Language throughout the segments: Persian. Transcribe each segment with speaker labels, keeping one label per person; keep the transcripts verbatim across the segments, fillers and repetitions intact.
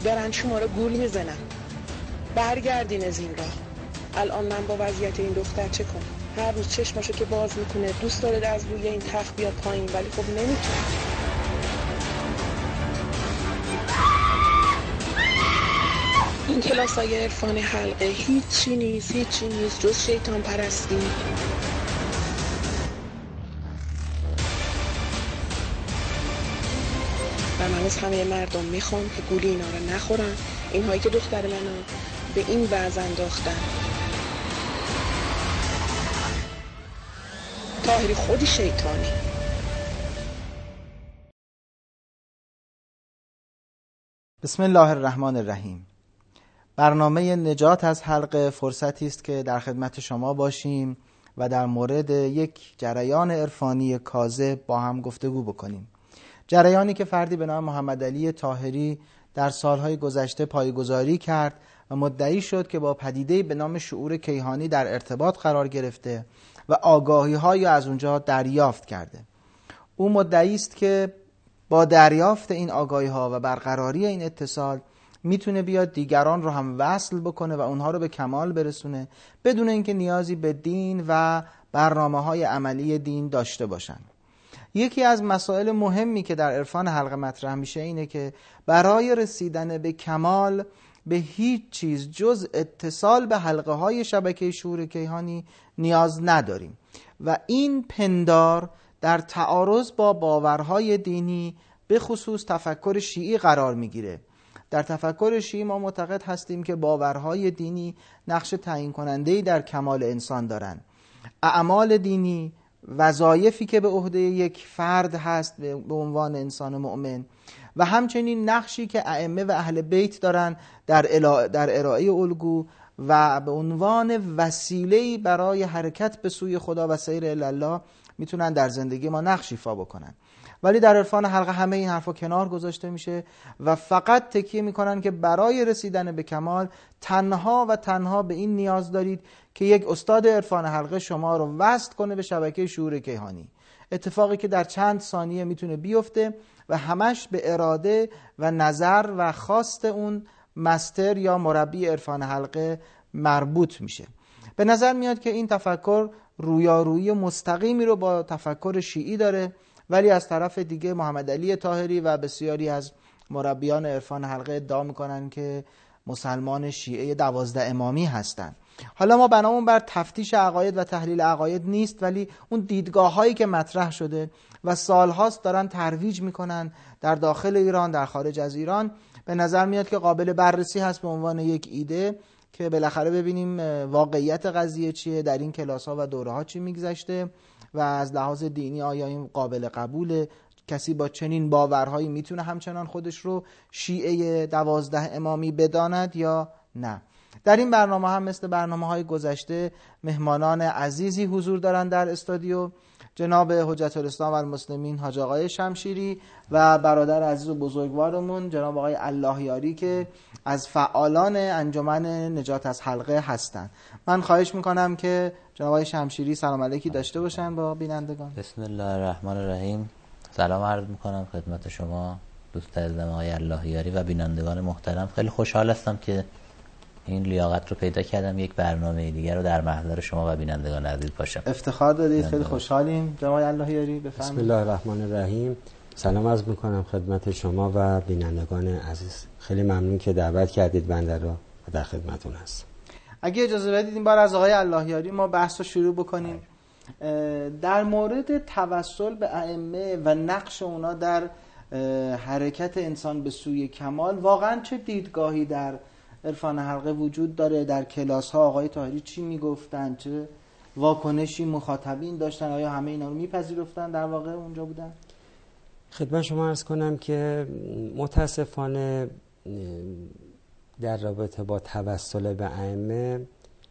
Speaker 1: دارن شما رو گول میزنن. برگردین از این راه. الان من با وضعیت این دختر چه کنم؟ هر روز چشماشو که باز میکنه دوست داره از روی این تخت بیاد پایین، ولی خب نمیتونه. این کلاسای عرفان حلقه هیچی نیست، هیچی نیست جز شیطان پرستی. و من از همه مردم میخوام که گولی اینا رو نخورن، اینهایی که دختر منو به این وضع انداختن. طاهری خودی شیطانی.
Speaker 2: بسم الله الرحمن الرحیم. برنامه نجات از حلقه فرصتی است که در خدمت شما باشیم و در مورد یک جریان عرفانی کاذب با هم گفتگو بکنیم. جریانی که فردی به نام محمد علی طاهری در سالهای گذشته پایه‌گذاری کرد و مدعی شد که با پدیده‌ای به نام شعور کیهانی در ارتباط قرار گرفته و آگاهی‌هایی از اونجا دریافت کرده. او مدعی است که با دریافت این آگاهی‌ها و برقراری این اتصال میتونه بیاد دیگران رو هم وصل بکنه و اونها رو به کمال برسونه بدون اینکه نیازی به دین و برنامه‌های عملی دین داشته باشن. یکی از مسائل مهمی که در عرفان حلقه مطرح میشه اینه که برای رسیدن به کمال به هیچ چیز جز اتصال به حلقه های شبکه شعور کیهانی نیاز نداریم و این پندار در تعارض با باورهای دینی به خصوص تفکر شیعی قرار میگیره. در تفکر شیعی ما معتقد هستیم که باورهای دینی نقش تعیین کننده‌ای در کمال انسان دارند. اعمال دینی، وظایفی که به عهده یک فرد هست به عنوان انسان مؤمن و همچنین نقشی که ائمه و اهل بیت دارن در در ارائه الگو و به عنوان وسیله‌ای برای حرکت به سوی خدا و سیر الی الله میتونن در زندگی ما نقش ایفا بکنن. ولی در عرفان حلقه همه این حرفا کنار گذاشته میشه و فقط تکیه میکنن که برای رسیدن به کمال تنها و تنها به این نیاز دارید که یک استاد عرفان حلقه شما رو وصل کنه به شبکه شعور کیهانی. اتفاقی که در چند ثانیه میتونه بیفته و همش به اراده و نظر و خواست اون مستر یا مربی عرفان حلقه مربوط میشه. به نظر میاد که این تفکر رویارویی مستقیمی رو با تفکر شیعی داره، ولی از طرف دیگه محمد علی طاهری و بسیاری از مربیان عرفان حلقه ادعا میکنن که مسلمان شیعه دوازده امامی هستند. حالا ما بنامون بر تفتیش عقاید و تحلیل عقاید نیست، ولی اون دیدگاه هایی که مطرح شده و سالهاست دارن ترویج میکنن در داخل ایران، در خارج از ایران، به نظر میاد که قابل بررسی هست به عنوان یک ایده که بالاخره ببینیم واقعیت قضیه چیه، در این کلاس ها و دوره ها چی میگذشته و از لحاظ دینی آیا این قابل قبوله، کسی با چنین باورهایی میتونه همچنان خودش رو شیعه دوازده امامی بداند یا نه. در این برنامه هم مثل برنامه های گذشته مهمانان عزیزی حضور دارن در استودیو، جناب حجت الاسلام و المسلمین حاج آقای شمشیری و برادر عزیز و بزرگوارمون جناب آقای اللهیاری که از فعالان انجمن نجات از حلقه هستند. من خواهش میکنم که جناب آقای شمشیری سلام علیکی داشته باشن با بینندگان.
Speaker 3: بسم الله الرحمن الرحیم. سلام عرض میکنم خدمت شما دوست عزیزم آقای اللهیاری و بینندگان محترم. خیلی خوشحال هستم که این لیاقت رو پیدا کردم یک برنامه دیگر رو در محضر شما و بینندگان عزیز باشم.
Speaker 2: افتخار دادید، خیلی خوشحالیم. جناب اللهیاری بفرمایید.
Speaker 4: بسم الله الرحمن الرحیم. سلام عرض میکنم خدمت شما و بینندگان عزیز. خیلی ممنون که دعوت کردید بنده رو و در خدمتتون هستم.
Speaker 2: اگه اجازه بدید این بار از آقای اللهیاری ما بحث رو شروع بکنیم. در مورد توسل به ائمه و نقش اونا در حرکت انسان به سوی کمال واقعا چه دیدگاهی در عرفان حلقه وجود داره؟ در کلاس ها آقای طاهری چی میگفتن؟ چه واکنشی مخاطبین داشتن؟ آیا همه اینا رو میپذیرفتن در واقع اونجا بودن؟
Speaker 4: خدمت شما عرض کنم که متاسفانه در رابطه با توسل به ائمه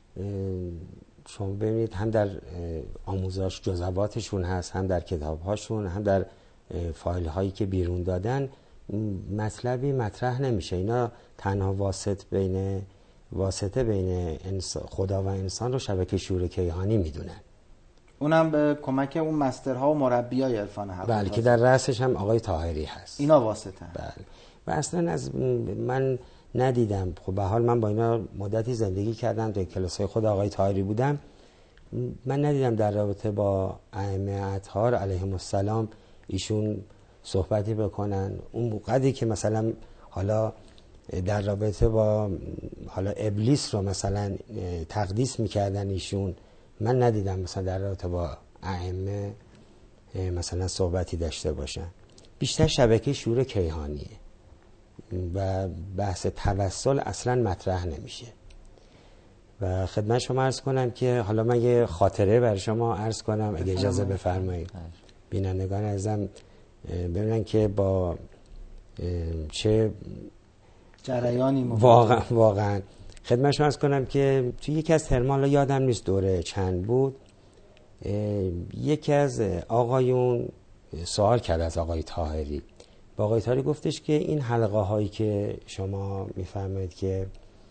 Speaker 4: شما ببینید هم در آموزش جزواتشون هست، هم در کتابهاشون، هم در فایل هایی که بیرون دادن مطلبی مطرح نمیشه. اینا تنها واسط بین واسطه بین خدا و انسان رو شبکه شعور کیهانی میدونن،
Speaker 2: اونم به کمک اون مسترها و مربیای عرفان حق.
Speaker 4: بله که در رأسش هم آقای طاهری هست.
Speaker 2: اینا واسطه.
Speaker 4: بله. و اصلا از من ندیدم. خب به حال من با اینا مدتی زندگی کردم، تو کلاسای خود آقای طاهری بودم، من ندیدم در رابطه با ائمه اطهار علیهم السلام ایشون صحبتی بکنن. اون قدری که مثلا حالا در رابطه با حالا ابلیس رو مثلا تقدیس میکردن ایشون، من ندیدم مثلا در رابطه با ائمه مثلا صحبتی داشته باشن. بیشتر شبکه شور کیهانیه و بحث توسل اصلا مطرح نمیشه. و خدمت شما عرض کنم که حالا من یه خاطره برای شما عرض کنم اگه اجازه بفرمایید، بینندگان عزیزم ببینن که با چه
Speaker 2: جریانی
Speaker 4: واقعا واقعا خدمت شما عرض کنم که توی یکی از ترمال، یادم نیست دوره چند بود، یکی از آقایون سوال کرد از آقای طاهری. با آقای طاهری گفتش که این حلقه هایی که شما میفرمایید که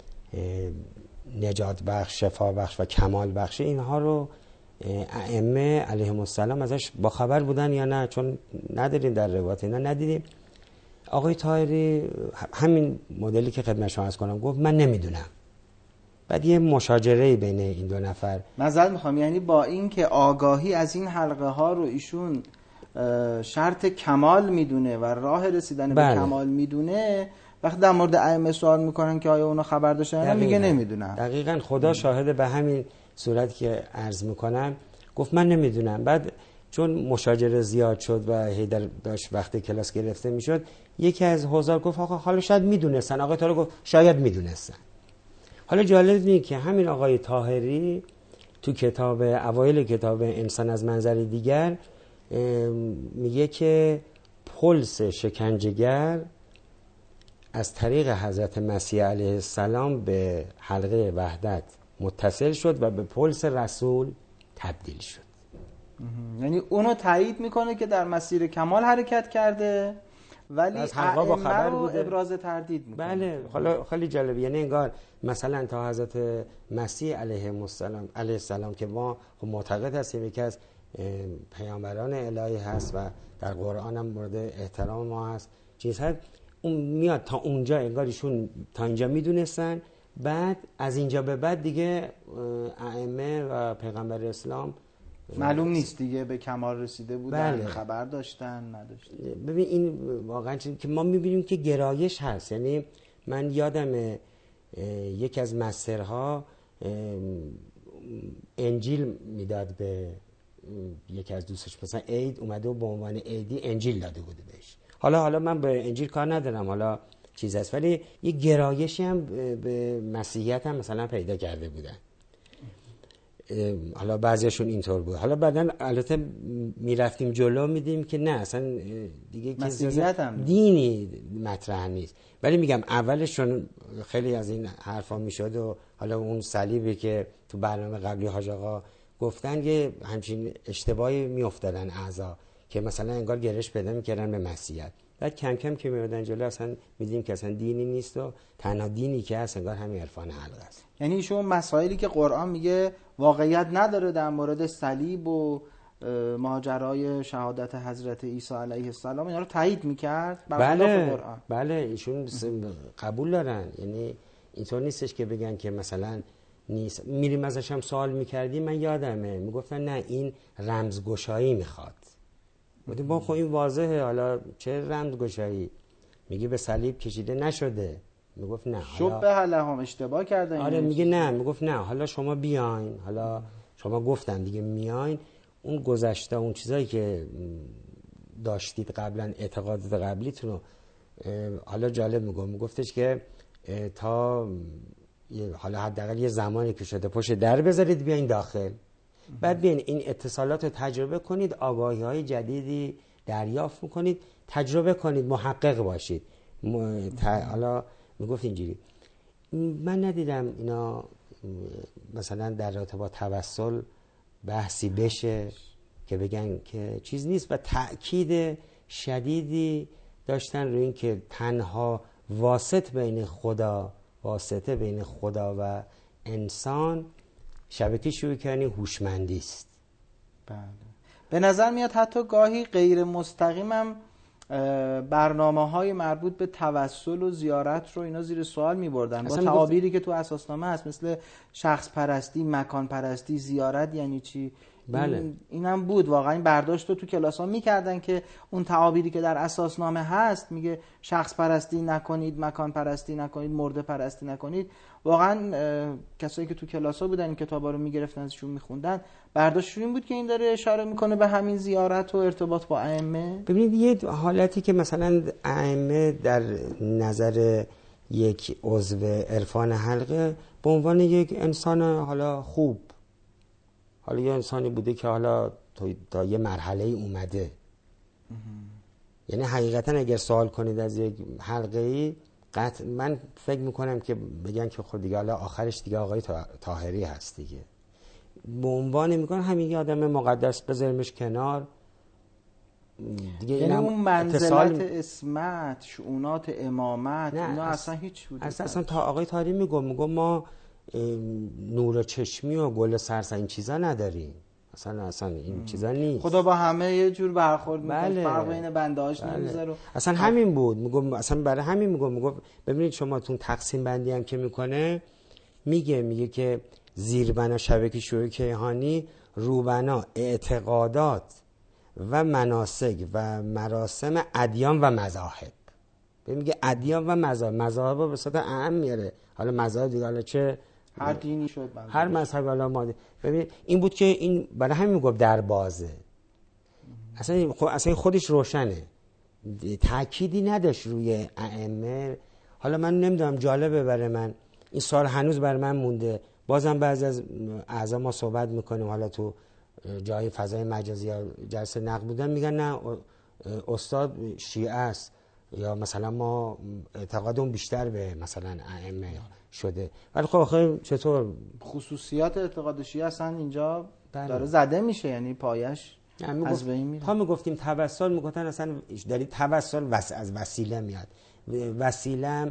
Speaker 4: نجات بخش، شفا بخش و کمال بخش، اینها رو ائمه علیهم السلام ازش با خبر بودن یا نه؟ چون نداریم در روایت اینا ندیدیم. آقای طاهری همین مدلی که خدمت شما عرض کنم گفت من نمیدونم. بعد یه مشاجره بین این دو نفر.
Speaker 2: معذرت میخوام، یعنی با این که آگاهی از این حلقه ها رو ایشون شرط کمال میدونه و راه رسیدن
Speaker 4: بله.
Speaker 2: به کمال میدونه، وقتی در مورد ائمه سوال میکنن که آیا اونا خبر داشتن، میگه نمیدونم.
Speaker 4: دقیقاً خدا شاهد به همین صورت که عرض میکنم، گفت من نمیدونم. بعد چون مشاجره زیاد شد و هیدر داشت وقتی کلاس گرفته میشد، یکی از حضار گفت آقا حالا شاید میدونستن. آقای طاهری گفت شاید میدونستن. حالا جالب اینه که همین آقای طاهری تو کتاب اوایل کتاب انسان از منظر دیگر میگه که پلس شکنجهگر از طریق حضرت مسیح علیه السلام به حلقه وحدت متصل شد و به پلس رسول تبدیل شد.
Speaker 2: یعنی اونو تایید میکنه که در مسیر کمال حرکت کرده، ولی
Speaker 4: از حلقه با خبر بوده،
Speaker 2: ابراز تردید میکنه.
Speaker 4: بله. حالا خیلی جالب، یعنی انگار مثلا تا حضرت مسیح علیه السلام علیه السلام که ما معتقد هستیم یکی از پیامبران الهی هست و در قرآن هم مورد احترام ما هست، چیز هست، اون میاد تا اونجا انگار ایشون تا اینجا میدونستن، بعد از اینجا به بعد دیگه ائمه و پیغمبر اسلام
Speaker 2: معلوم نیست دیگه به کمال رسیده بودن.
Speaker 4: بله.
Speaker 2: خبر داشتن نداشتن.
Speaker 4: ببین این واقعا چیزی که ما میبینیم که گرایش هست. یعنی من یادم یکی از مسترها انجیل میداد به یکی از دوستش، مثلا عید اومده و به عنوان عیدی انجیل داده بوده بهش. حالا حالا من به انجیل کار ندارم، حالا چیز هست، ولی یه گرایشی هم به مسیحیت هم مثلا پیدا کرده بودن. حالا بعضیشون اینطور بود. حالا بعدن البته میرفتیم جلو میدیم که نه اصلا دیگه
Speaker 2: مسیحیت هم
Speaker 4: دینی مطرح نیست. ولی میگم اولشون خیلی از این حرفا میشد و حالا اون صلیبی که تو برنامه قبلی حاج آقا گفتن یه همچین اشتباهی میافتادن اعضا که مثلا انگار گرش پیدا میکردن به مسیحیت. بعد کم کم که میادن جلو اصلا میدیم که اصلا دینی نیست و تنها دینی که هست انگار همین عرفان حلقه است.
Speaker 2: یعنی ایشون مسائلی که قرآن میگه واقعیت نداره در مورد صلیب و ماجرای شهادت حضرت عیسی علیه السلام، اینا رو تایید میکرد
Speaker 4: بله قرآن. بله ایشون قبول دارن. یعنی اینطور نیستش که بگن که مثلا نیست. میریم ازش هم سوال میکردیم، من یادمه میگفتن نه این رمزگشایی میخواد. بودیم با خب این واضحه، حالا چه رمزگشایی؟ میگه به صلیب کشیده نشده. میگفت نه
Speaker 2: شبه لهم اشتباه کردن.
Speaker 4: آره میگه نه، میگفت نه حالا شما بیاین، حالا شما گفتن دیگه میاین، اون گذشته اون چیزایی که داشتید قبلا اعتقادات قبلیتون رو حالا جالب میگم، میگفتش که تا حالا حداقل یه زمانی که شده پشت در بذارید بیاین داخل، بعد بیاین این اتصالات رو تجربه کنید، آگاهی های جدیدی دریافت کنید، تجربه کنید، محقق باشید. حالا میگفت اینجوری من ندیدم اینا مثلا در رابطه با توسل بحثی بشه که بگن که چیز نیست و تأکید شدیدی داشتن روی این که تنها واسط بین خدا واسطه بین خدا و انسان شبکه شروع کردن هوشمندی است.
Speaker 2: بله. به نظر میاد حتی گاهی غیر مستقیم هم برنامه های مربوط به توسل و زیارت رو اینا زیر سوال می بردن با
Speaker 4: اصلا
Speaker 2: تعابیری که تو اساسنامه هست، مثل شخص پرستی، مکان پرستی. زیارت یعنی چی؟
Speaker 4: بله.
Speaker 2: این اینم بود واقعا. این برداشت رو تو کلاس ها میکردن که اون تعابیری که در اساسنامه هست میگه شخص پرستی نکنید، مکان پرستی نکنید، مرده پرستی نکنید. واقعا کسایی که تو کلاس ها بودن این کتابا رو میگرفتن ازشون میخوندن، برداشتشون این بود که این داره اشاره میکنه به همین زیارت و ارتباط با ائمه.
Speaker 4: ببینید یه حالتی که مثلا ائمه در نظر یک عضو عرفان حلقه به عنوان یک انسان حالا خوب، حالا یه انسانی بوده که حالا تا یه مرحله اومده. یعنی حقیقتا اگر سوال کنید از یک حلقه‌ای، قطع من فکر میکنم که بگن که خود دیگه حالا آخرش دیگه آقای طاهری هست دیگه. به عنوان میکنن همین یه آدم مقدس بذاریمش کنار دیگه.
Speaker 2: یعنی اون منزلت
Speaker 4: اتصال...
Speaker 2: اسمت، شؤونات امامت، اینا
Speaker 4: اص...
Speaker 2: اصلا هیچ بوده.
Speaker 4: اصلا, اصلا تا آقای طاهری میگم میگم ما نور چشمی و گل سرسن این چیزا نداریم، اصلا اصلا این چیزا نیست.
Speaker 2: خدا با همه یه جور برخورد میکنه.
Speaker 4: بله.
Speaker 2: فرق بین بنده‌هاش
Speaker 4: بله.
Speaker 2: نمیذاره.
Speaker 4: اصلا همین بود میگم، اصلا برای همین میگم میگم ببینید شما تون تقسیم بندی هم که میکنه میگه میگه که زیربنا شبکه شیوعی کیهانی روبنا اعتقادات و مناسک و مراسم ادیان و مذاهب. میگه ادیان و مذاهب، مذاهب به صورت اعم میاره، حالا مذاهب دیگه حالا چه
Speaker 2: هر دینی شد بند.
Speaker 4: هر مذهب حالا ماده. ببین این بود که این برای همین میگفت در بازه. اصلا اصلا خودش روشنه، تأکیدی نداشت روی ائمه. حالا من نمیدونم، جالبه برای من این سال هنوز برای من مونده. بازم بعضی از اعضا ما صحبت میکنیم حالا تو جای فضای مجازی یا جلسه نقد بودن، میگن نه استاد شیعه است یا مثلا ما اعتقادمون بیشتر به مثلا ائمه شده. ولی خب آخه چطور
Speaker 2: خصوصیات اعتقاد شیعه اصلا اینجا
Speaker 4: بله.
Speaker 2: داره زده میشه، یعنی پایش از بین میره.
Speaker 4: تا میگفتیم توسل میگفتن اصلا داری توسل وس... از وسیله میاد. وسیله هم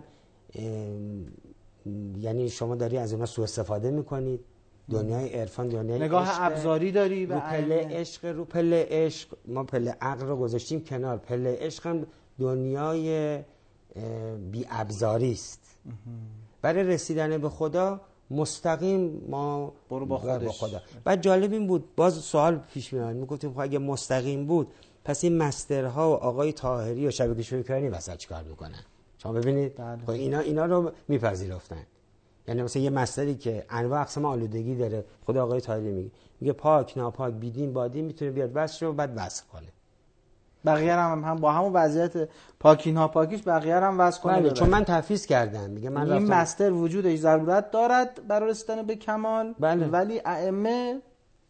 Speaker 4: یعنی شما داری از اونها سوء استفاده میکنید. دنیای عرفان دنیای
Speaker 2: نگاه
Speaker 4: عشق،
Speaker 2: ابزاری داری به
Speaker 4: رو پله عشق، رو پله عشق ما پله عقل رو گذاشتیم کنار. پله عشق هم دنیای بی ابزاری است. برای رسیدن به خدا مستقیم ما
Speaker 2: برو با خودش.
Speaker 4: خدا. بعد جالب این بود، باز سوال پیش میاد، میگفتیم خب اگه مستقیم بود پس این مسترها و آقای طاهری و شبکه شیوعی کیهانی وسط چیکار میکنن؟ شما ببینید خب اینا اینا رو میپذیرفتن. یعنی مثلا یه مستری که انواع اقسام آلودگی داره، خود آقای طاهری میگه میگه پاک ناپاک بیدین بادین میتونه بیاد وصل شه و بعد وصل کنه.
Speaker 2: بقیه هم هم با همون وضعیت پاکی ناپاکیش بقیه هم وصل کنه.
Speaker 4: بله، چون من تفویض کردم میگه من
Speaker 2: این
Speaker 4: رفتم.
Speaker 2: مستر وجودش ضرورت دارد برای رسیدن به کمال.
Speaker 4: بله.
Speaker 2: ولی ائمه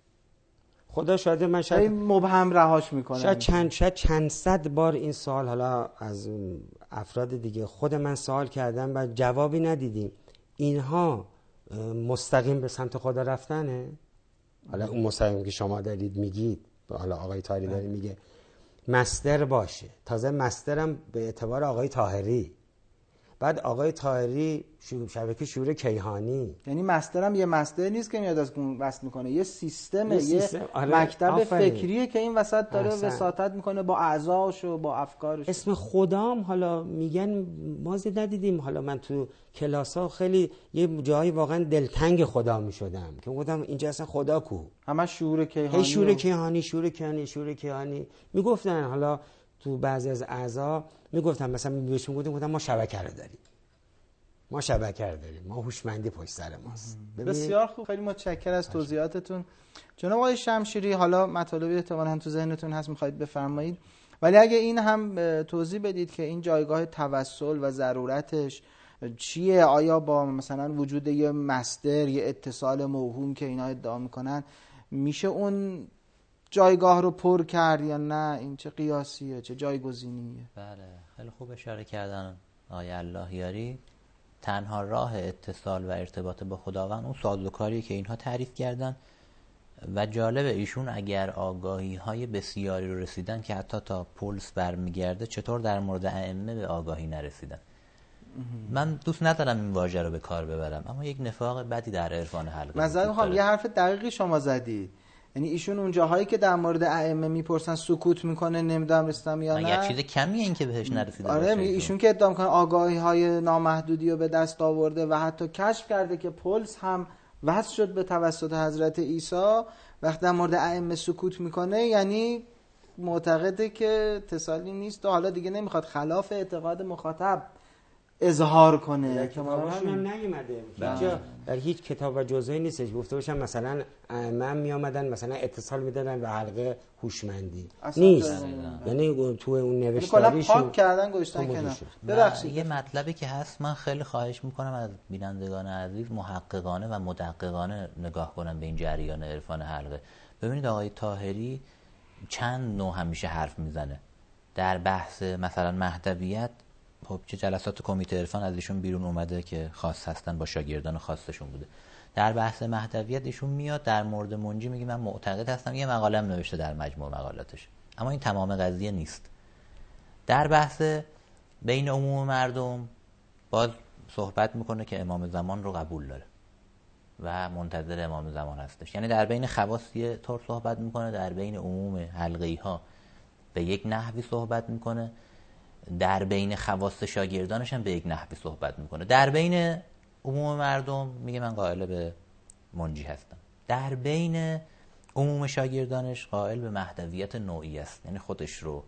Speaker 4: خدا شاهده من شاید
Speaker 2: مبهم رهاش میکنه.
Speaker 4: شاید چند شاید چند صد بار این سوال حالا از افراد دیگه خود من سوال کردم و جوابی ندیدیم. اینها مستقیم به سمت خدا رفتنه؟ حالا اون مستقیم که شما دارید میگید، حالا آقای طاهری داره میگه مستر باشه، تازه مسترم به اعتبار آقای طاهری، بعد آقای طاهری شبکه شیوعی کیهانی.
Speaker 2: یعنی مسترم یه مستر نیست که میاد از اون وصل میکنه، یه سیستمه، یه,
Speaker 4: سیستم.
Speaker 2: یه
Speaker 4: آره.
Speaker 2: مکتب
Speaker 4: آفرین.
Speaker 2: فکریه که این وسط داره
Speaker 4: احسن.
Speaker 2: وساطت میکنه با اعضاش و با افکارش.
Speaker 4: اسم خدام حالا میگن ما زیاد ندیدیم. حالا من تو کلاس‌ها خیلی یه جایی واقعا دلتنگ خدا میشدم که گفتم اینجا اصلا خدا کو؟
Speaker 2: همه شعور کیهانی.
Speaker 4: هی شعور کیهانی، شعور کیهانی، شعور کیهانی میگفتن. حالا تو بعضی از اعضا میگفتن، مثلا بهشون گفتم گفتم ما شبکه رو داریم. ما شبکه رو داریم. ما هوشمندی پشت سر ماست.
Speaker 2: بسیار خوب، خیلی متشکرم از توضیحاتتون جناب آقای شمشیری. حالا مطالبی احتمالاً تو ذهنتون هست میخواید بفرمایید، ولی اگه این هم توضیح بدید که این جایگاه توسل و ضرورتش چیه؟ آیا با مثلا وجود یه مصدر، یه اتصال موهوم که اینا ادعا میکنن میشه اون جایگاه رو پر کرد یا نه؟ این چه قیاسیه، چه جایگزینیه؟
Speaker 3: بله خیلی خوب اشاره کردن آقای اللهیاری. تنها راه اتصال و ارتباط با خداوند اون سازوکاریه که اینها تعریف کردن و جالبه ایشون اگر آگاهی های بسیاری رو رسیدن که حتی تا پولس برمیگرده، چطور در مورد ائمه به آگاهی نرسیدن؟ من دوست ندارم این واژه رو به کار ببرم، اما یک نفاق بدی در عرفان حلقه
Speaker 2: مثلا میخوام یه حرف دقیقی شما زدید. یعنی ایشون اون جاهایی که در مورد ائمه میپرسن سکوت میکنه، نمیدونم رسیدم یا نه.
Speaker 3: یه چیز کمیه این که بهش نرسیده
Speaker 2: آره
Speaker 3: باشه.
Speaker 2: ایشون که ادعا میکنه آگاهی های نامحدودی رو به دست آورده و حتی کشف کرده که پلس هم وصل شد به توسط حضرت عیسی، وقتی در مورد ائمه سکوت میکنه یعنی معتقده که اتصالی نیست و حالا دیگه نمیخواد خلاف اعتقاد مخاطب اظهار کنه که ما
Speaker 4: هم نیومده هیچ جا در هیچ کتاب و جزوه‌ای نیستش گفته باشن مثلا من می اومدن مثلا اتصال میدادن به حلقه هوشمندی نیست، یعنی تو اون نوشتاریشون
Speaker 2: کلا پاک کردن گذاشتن کنار.
Speaker 3: ببخشید یه مطلبی که هست، من خیلی خواهش میکنم از بینندگان عزیز محققانه و مدققانه نگاه کنن به این جریان عرفان حلقه. ببینید آقای طاهری چند نوع همیشه حرف میزنه در بحث مثلا مهدویت. خب چه جلسات کمیته عرفان از ایشون بیرون اومده که خاص هستن با شاگردان خاصشون بوده. در بحث مهدویت ایشون میاد در مورد منجی میگه من معتقد هستم، یه مقاله هم نوشته در مجموع مقالاتش، اما این تمام قضیه نیست. در بحث بین عموم مردم باز صحبت میکنه که امام زمان رو قبول داره و منتظر امام زمان هستش، یعنی در بین خواص یه طور صحبت میکنه، در بین عموم حلقه‌ای ها به یک نحوی صحبت میکنه، در بین خواص شاگردانش هم به یک نحوی صحبت میکنه، در بین عموم مردم میگه من قائل به منجی هستم، در بین عموم شاگردانش قائل به مهدویت نوعی است، یعنی خودش رو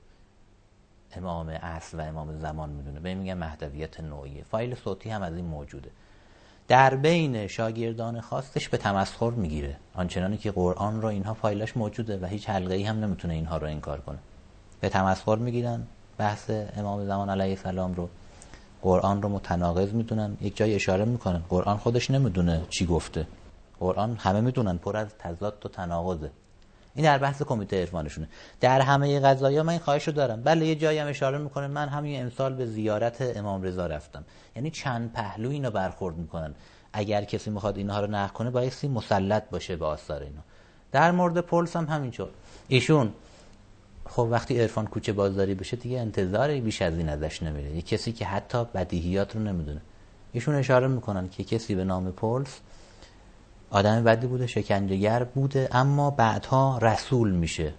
Speaker 3: امام اصل و امام زمان میدونه، به این میگن مهدویت نوعیه. فایل صوتی هم از این موجوده. در بین شاگردان خاصش به تمسخر میگیره، آنچنانی که قرآن رو اینها فایلش موجوده و هیچ حلقه‌ای هم نمیتونه اینها رو انکار کنه. به تمسخر میگیرن بحث امام زمان علیه السلام رو، قرآن رو متناقض میدونن. یک جای اشاره میکنن قرآن خودش نمیدونه چی گفته، قرآن همه میدونن پر از تضاد و تناقضه. این در بحث کمیته عرفانشونه. در همه قضایا من این خواهشو دارم. بله یه جایی هم اشاره میکنه من همین امسال به زیارت امام رضا رفتم، یعنی چند پهلو اینو برخورد میکنن. اگر کسی میخواد اینها رو نقد کنه بایستی مسلط باشه به آثار اینا. در مورد پولس هم همینطور. ایشون خب وقتی عرفان کوچه بازاری بشه دیگه انتظاری بیش از این ازش نمیره، یه کسی که حتی بدیهیات رو نمیدونه. ایشون اشاره میکنن که کسی به نام پولس آدم بدی بوده، شکنجهگر بوده، اما بعدها رسول میشه.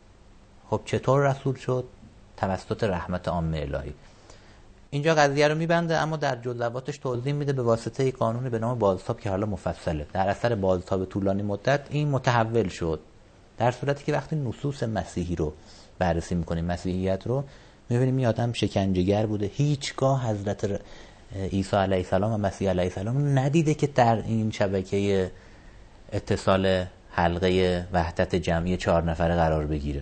Speaker 3: خب چطور رسول شد؟ توسط رحمت عامه الهی. اینجا قضیه رو میبنده، اما در جزئیاتش توضیح میده به واسطه قانونی به نام بازتاب که حالا مفصله. در اثر بازتاب طولانی مدت این متحول شد، در صورتی که وقتی نصوص مسیحی رو بررسی میکنیم، مسیحیت رو میبینیم این آدم شکنجهگر بوده. هیچگاه حضرت عیسی علیه السلام و مسیح علیه السلام ندیده که در این شبکه اتصال حلقه وحدت جمعی چهار نفره قرار بگیره.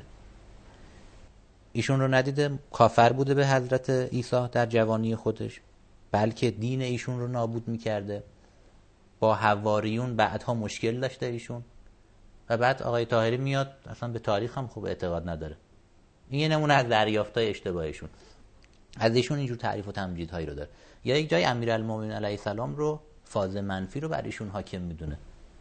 Speaker 3: ایشون رو ندیده، کافر بوده به حضرت عیسی در جوانی خودش، بلکه دین ایشون رو نابود میکرده. با حواریون بعدها مشکل داشته ایشون و بعد آقای طاهری میاد اصلا به تاریخ هم خوب اعتقاد نداره. این یه نمونه از دریافتای اشتباهشون. از ایشون اینجور تعریف و تمجیدهایی رو داره. یا یک جای امیرالمومنین علیه السلام رو فاز منفی رو بر ایشون حاکم میدونه.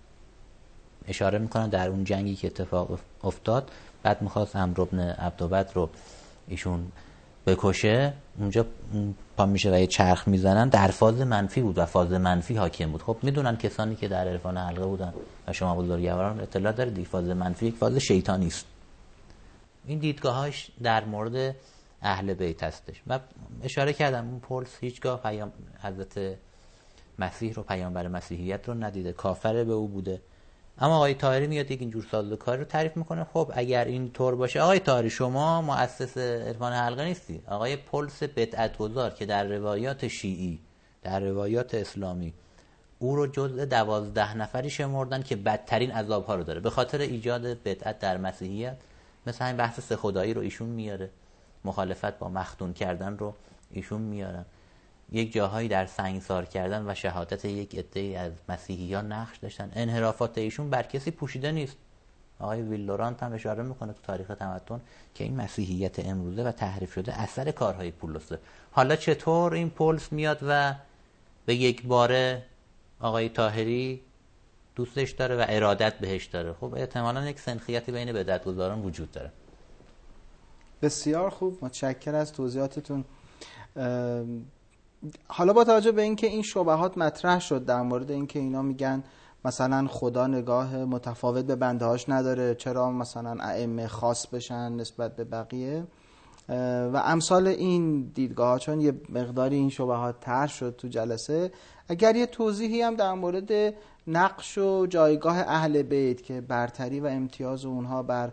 Speaker 3: اشاره میکنن در اون جنگی که اتفاق افتاد، بعد میخواست عمرو بن عبدوبد رو ایشون بکشه، اونجا پا میشه و یه چرخ میزنن، در فاز منفی بود و فاز منفی حاکم بود. خب میدونن کسانی که در عرفان حلقه بودن و شما بزرگواران اطلاع دارید دی فاز منفی یک فاز شیطانی است. این دیدگاهاش در مورد اهل بیت هستش. و اشاره کردم اون پولس هیچگاه پیام حضرت مسیح رو، پیامبر مسیحیت رو ندیده، کافر به او بوده. اما آقای طاهری میاد یک اینجور سازوکار رو تعریف میکنه. خب اگر این طور باشه آقای طاهری شما مؤسس عرفان حلقه نیستی. آقای پولس بدعت‌گذار که در روایات شیعی، در روایات اسلامی او رو جزء دوازده نفری شمردن که بدترین عذاب‌ها رو داره به خاطر ایجاد بدعت در مسیحیت. مثلا این بحث سه خدایی رو ایشون میاره، مخالفت با مختون کردن رو ایشون میارن، یک جاهایی در سنگسار کردن و شهادت یک عده‌ای از مسیحیان نقش داشتن. انحرافات ایشون بر کسی پوشیده نیست. آقای ویلورانت هم اشاره میکنه تو تاریخ تمدن که این مسیحیت امروزه و تحریف شده اثر کارهای پولسه. حالا چطور این پولس میاد و به یک باره آقای طاهری دوستش داره و ارادت بهش داره؟ خب احتمالاً یک سنخیتی بین بدعت‌گذاران وجود داره.
Speaker 2: بسیار خوب، متشکرم از توضیحاتتون. حالا با توجه به اینکه این شبهات مطرح شد در مورد اینکه اینا میگن مثلا خدا نگاه متفاوت به بنده هاش نداره، چرا مثلا ائمه خاص بشن نسبت به بقیه و امثال این دیدگاه ها. چون یه مقداری این شبهات طرح شد تو جلسه، اگر یه توضیحی هم در مورد نقش و جایگاه اهل بیت که برتری و امتیاز اونها بر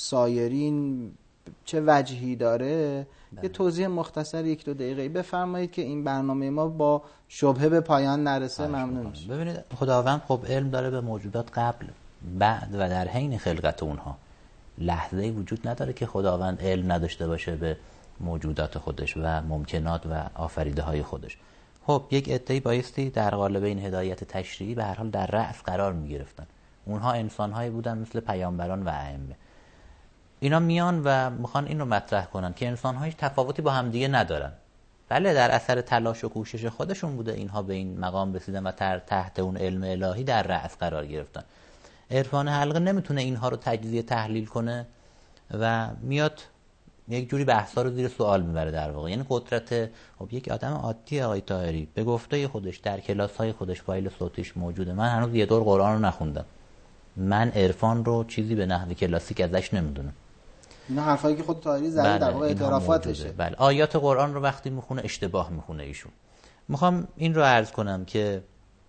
Speaker 2: سایرین چه وجهی داره، بله. یه توضیح مختصر یک دو دقیقه‌ای بفرمایید که این برنامه ما با شبهه به پایان نرسه. ممنون میشم.
Speaker 3: ببینید خداوند خب علم داره به موجودات قبل، بعد و در حین خلقت اونها. لحظه‌ای وجود نداره که خداوند علم نداشته باشه به موجودات خودش و ممکنات و آفریده های خودش. خب یک عده‌ای بایستی در قالب این هدایت تشریعی به هر حال در رأس قرار می گرفتن. اونها انسان‌هایی بودن مثل پیامبران و ائمه. اینا میان و میخوان این رو مطرح کنن که انسان‌ها هیچ تفاوتی با همدیگه ندارن. بله در اثر تلاش و کوشش خودشون بوده اینها به این مقام رسیدن و تحت اون علم الهی در رأس قرار گرفتن. عرفان حلقه نمیتونه اینها رو تجزیه تحلیل کنه و میاد یک جوری بحثا رو زیر سوال میبره. در واقع یعنی قدرت خب یک آدم عادی آقای طاهری به گفته خودش در کلاس‌های خودش فایل صوتیش موجوده. من هنوز یه دور قرآن رو نخوندم، من عرفان رو چیزی به نحو کلاسیک ازش نمیدونم.
Speaker 2: اینا حرفایی که خود طاهری زده بله، در واقع اعترافاتشه.
Speaker 3: بله آیات قرآن رو وقتی میخونه اشتباه میخونه ایشون. میخوام این رو عرض کنم که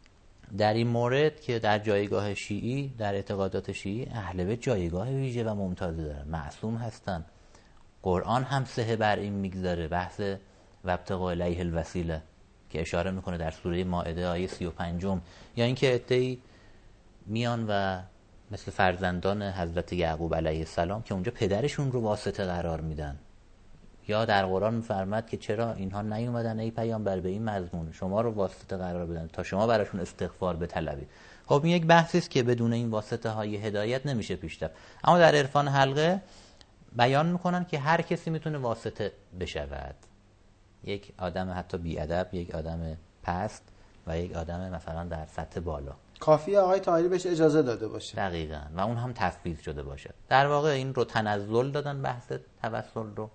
Speaker 3: در این مورد که در جایگاه شیعی، در اعتقادات شیعی اهل بیت جایگاه ویژه و ممتازی دارن، معصوم هستن. قرآن هم سه بر این میگذاره، بحث وابتغوا الیه الوسیله که اشاره میکنه در سوره مائده آیه سی و پنجم، یا اینکه عده‌ای میان و مثل فرزندان حضرت یعقوب علیه السلام که اونجا پدرشون رو واسطه قرار میدن، یا در قرآن میفرماد که چرا اینها نیومدن ای پیامبر به این مضمون شما رو واسطه قرار بدن تا شما براشون استغفار بطلبید. خب این یک بحثی است که بدون این واسطه های هدایت نمیشه پیش رفت. اما در عرفان حلقه بیان میکنن که هر کسی میتونه واسطه بشود، یک آدم حتی بی‌ادب، یک آدم پست و یک آدم مثلا در سطح بالا،
Speaker 2: کافیه آقای طاهری بهش اجازه داده باشه.
Speaker 3: دقیقاً، و اون هم تفویض شده باشه. در واقع این رو تنزل دادن، بحث توسل رو.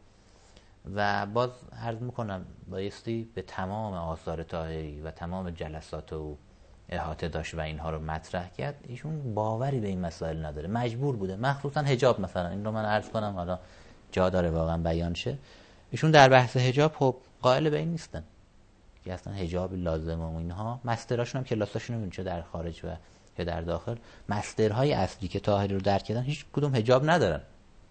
Speaker 3: و باز عرض میکنم بایستی به تمام آثار طاهری و تمام جلسات او احاطه داشت و اینها رو مطرح کرد. ایشون باوری به این مسائل نداره، مجبور بوده، مخصوصا حجاب مثلا، این رو من عرض کنم حالا جا داره واقعا بیان شه. ایشون در بحث حجاب خب قائل به این نیستن که اصلا حجاب لازم و اینها. مستراشون هم کلاساشون هم چه در خارج و یا در داخل، مسترهای اصلی که طاهری رو درک کردن هیچ کدوم حجاب ندارن.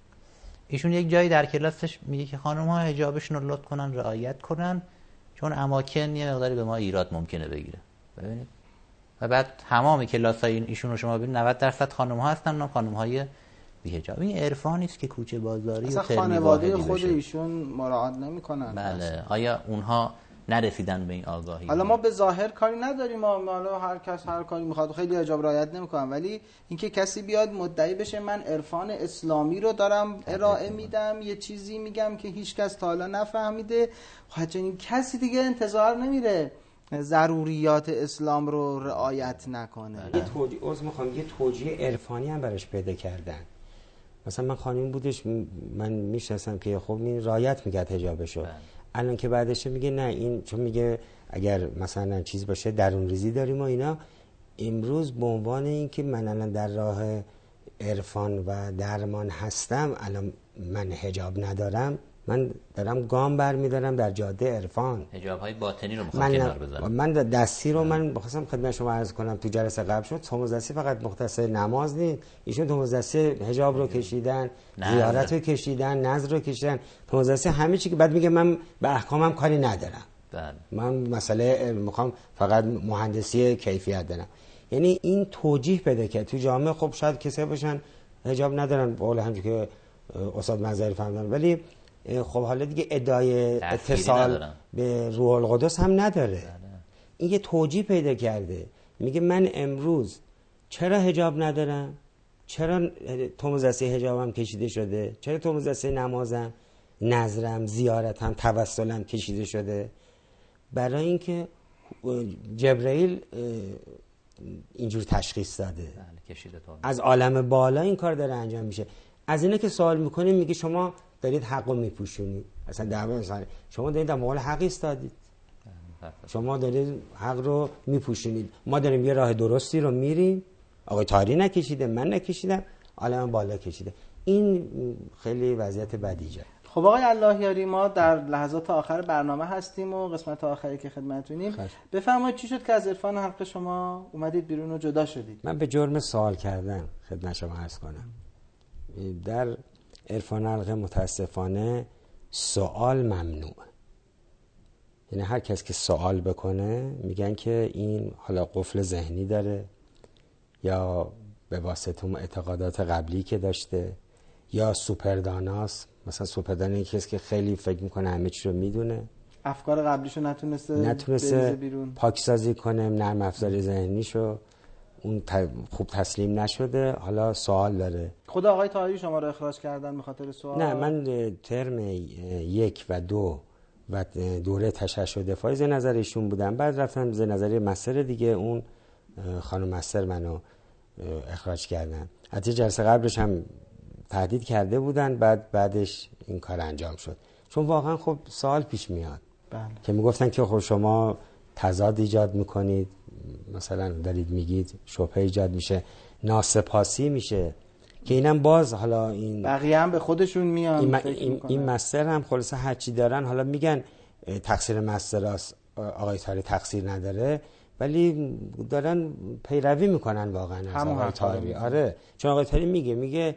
Speaker 3: ایشون یک جایی در کلاسش میگه که خانم ها حجابشون رو لطف کنن، رعایت کنن، چون اماکن یه مقداری به ما ایراد ممکنه بگیره. ببینید و بعد تمام کلاسای ایشون رو شما ببینید نود درصد خانم ها هستن، اونم خانم های بی حجاب. این عرفانی است که کوچه بازاری و
Speaker 2: خانواده خود ایشون مراعات نمیکنن.
Speaker 3: بله آیا اونها نرسیدن به این آگاهی؟
Speaker 2: حالا ما به ظاهر کاری نداریم، ما حالا هر کس هر کاری میخواد، خیلی حجاب رعایت نمیکنن، ولی اینکه کسی بیاد مدعی بشه من عرفان اسلامی رو دارم ارائه میدم، یه چیزی میگم که هیچ کس تا حالا نفهمیده، خب این کسی دیگه انتظار نمیره ضروریات اسلام رو رعایت نکنه.
Speaker 4: یه توجیه عذر میخوام یه توجیه عرفانی هم براش پیدا کردن. مثلا من خانم بودش من میشناسم که خب این رعایت میکرد حجابشو، الان که بعدش میگه نه این چون میگه اگر مثلا چیز باشه درون ریزی داریم و اینا. امروز به عنوان این که من الان در راه عرفان و درمان هستم، الان من حجاب ندارم، من دارم گام برمیدارم در جاده عرفان.
Speaker 3: حجاب های باطنی رو میخوام کنار بذارم.
Speaker 4: من دستی رو من بخواستم خدمت شما عرض کنم تو جلسه قبل شد تماز دستی فقط مختص نماز نیست، ایشون تماز دستی حجاب رو کشیدن، زیارت رو کشیدن، نذر رو کشیدن، تماز دستی همه چی که بعد میگه من به احکامم کاری ندارم.
Speaker 3: بله.
Speaker 4: من مسئله میخوام فقط مهندسی کیفیت دارم. یعنی این توجیه پیدا کرد تو جامعه. خب شاید کسایی باشن حجاب ندارن قول همونجوری که استاد منظری فهمیدن، ولی خب حالا دیگه ادعای اتصال به روح القدس هم نداره. بله. این یه توجیه پیدا کرده، میگه من امروز چرا حجاب ندارم، چرا تماز دستی حجابم کشیده شده، چرا تماز دستی نمازم، نظرم، زیارتم، توسلم کشیده شده، برای اینکه جبرائیل اینجور تشخیص داده.
Speaker 3: بله. کشیده
Speaker 4: از عالم بالا این کار داره انجام میشه. از اینه که سوال میکنیم میگه شما دارید حق رو میپوشونید، اصلا دعوا مثلا شما دارید در مقابل حق ایستادید. شما دارید حق رو میپوشونید. ما داریم یه راه درستی رو میریم، آقای طاهری نکشیده، من نکشیدم، عالم بالا کشیده. این خیلی وضعیت بدیجه.
Speaker 2: خب آقای اللهیاری، ما در لحظات آخر برنامه هستیم و قسمت آخری که خدمتتونیم. بفرمایید چی شد که از عرفان حلقه شما اومدید بیرون و جدا شدید؟
Speaker 4: من به جرم سوال کردن خدمت شما عرض کنم. در عرفان حلقه متاسفانه سوال ممنوع. یعنی هر کس که سوال بکنه میگن که این حالا قفل ذهنی داره، یا به واسطه اعتقادات قبلی که داشته، یا سوپرداناست. مثلا سوپردانه کسی که خیلی فکر میکنه همه چی رو میدونه،
Speaker 2: افکار قبلیشو نتونسته
Speaker 4: نتونسته پاکسازی کنه، نرم افزاری ذهنیشو اون ت... خوب تسلیم نشده، حالا سوال داره.
Speaker 2: خدا آقای طاهری شما رو اخراج کردن به خاطر سوال؟
Speaker 4: نه، من ترم یک و دو و دوره تشعشع دفاعی زیر نظر ایشون بودم، بعد رفتم زیر نظر مستر دیگه، اون خانم مستر منو اخراج کردن. حتی جلسه قبلش هم تهدید کرده بودن، بعد بعدش این کار انجام شد. چون واقعا خب سوال پیش میاد.
Speaker 2: بله.
Speaker 4: که میگفتن که خب شما تضاد ایجاد میکنید، مثلا دارید میگید شبهه ایجاد میشه، ناسپاسی میشه، که اینم باز حالا این
Speaker 2: بقیه هم به خودشون میان
Speaker 4: این, این, این مستر هم خلاصه هرچی دارن حالا میگن تقصیر مستراست، آقای طاهری تقصیر نداره، ولی دارن پیروی میکنن واقعا از آقای طاهری. آره، چون آقای طاهری میگه میگه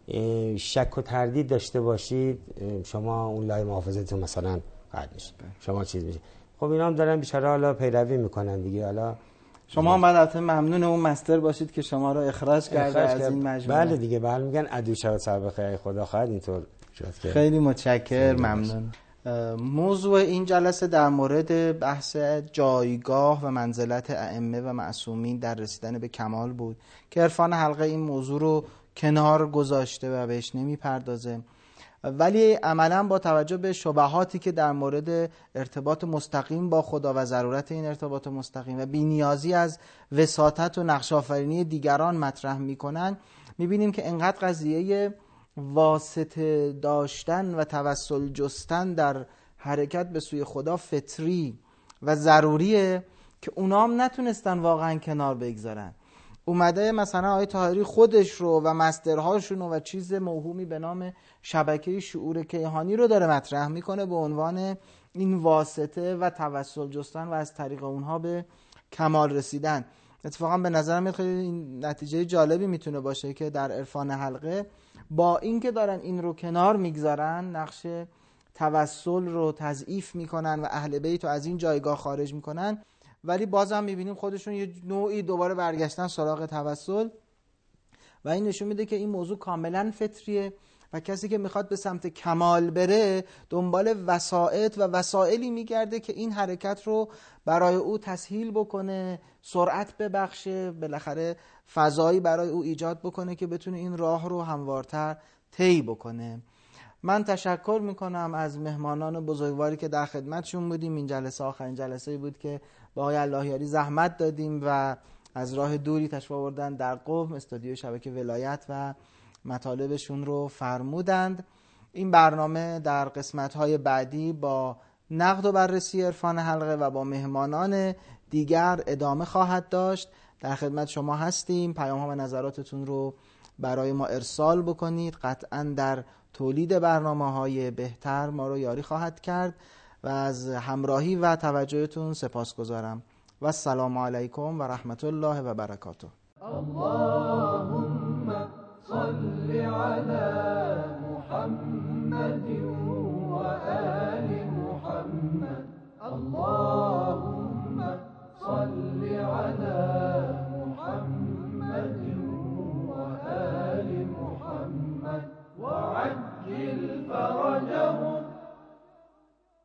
Speaker 4: شک و تردید داشته باشید شما اون لای محافظتون مثلا قطع میشه، شما چیز میشه. خب اینا هم دارن بیچاره حالا پیروی میکنن دیگه. حالا
Speaker 2: شما هم باید ممنون اون مستر باشید که شما رو اخراج کرده از این مجموعه.
Speaker 4: بله دیگه، بله میگن عدو شود سابقه خدا خواهد اینطور شد.
Speaker 2: خیلی متشکر، ممنون. موضوع این جلسه در مورد بحث جایگاه و منزلت ائمه و معصومین در رسیدن به کمال بود که عرفان حلقه این موضوع رو کنار گذاشته و بهش نمی پردازه، ولی عملا با توجه به شبهاتی که در مورد ارتباط مستقیم با خدا و ضرورت این ارتباط مستقیم و بی‌نیازی از وساطت و نقش آفرینی دیگران مطرح میکنن، میبینیم که انقدر قضیه واسطه داشتن و توسل جستن در حرکت به سوی خدا فطری و ضروریه که اونام نتونستن واقعا کنار بگذارن. اومده مثلا آقای طاهری خودش رو و مسترهاشون و چیز موهومی به نام شبکه شعور کیهانی رو داره مطرح میکنه به عنوان این واسطه و توسل جستن و از طریق اونها به کمال رسیدن. اتفاقا به نظرم میاد خیلی نتیجه جالبی میتونه باشه که در عرفان حلقه با اینکه دارن این رو کنار میگذارن، نقش توسل رو تضعیف میکنن و اهل بیت رو از این جایگاه خارج میکنن، ولی بازم میبینیم خودشون یه نوعی دوباره برگشتن سراغ توسل و این نشون میده که این موضوع کاملا فطریه و کسی که میخواد به سمت کمال بره دنبال وسائط و وسائلی میگرده که این حرکت رو برای او تسهیل بکنه، سرعت ببخشه، بالاخره فضایی برای او ایجاد بکنه که بتونه این راه رو هموارتر طی بکنه. من تشکر میکنم از مهمانان بزرگواری که در خدمتشون بودیم. این جلسه آخرین جلسه‌ای بود که با آقای اللهیاری زحمت دادیم و از راه دوری تشریف آوردن در قم، استودیو شبکه ولایت و مطالبشون رو فرمودند. این برنامه در قسمت‌های بعدی با نقد و بررسی عرفان حلقه و با مهمانان دیگر ادامه خواهد داشت. در خدمت شما هستیم. پیام‌ها و نظراتتون رو برای ما ارسال بکنید. قطعاً در تولید برنامه‌های بهتر ما رو یاری خواهد کرد و از همراهی و توجهتون سپاسگزارم و السلام علیکم و رحمت الله و برکاته.
Speaker 5: اللهم صل علی محمد و آل محمد. اللهم صل علی محمد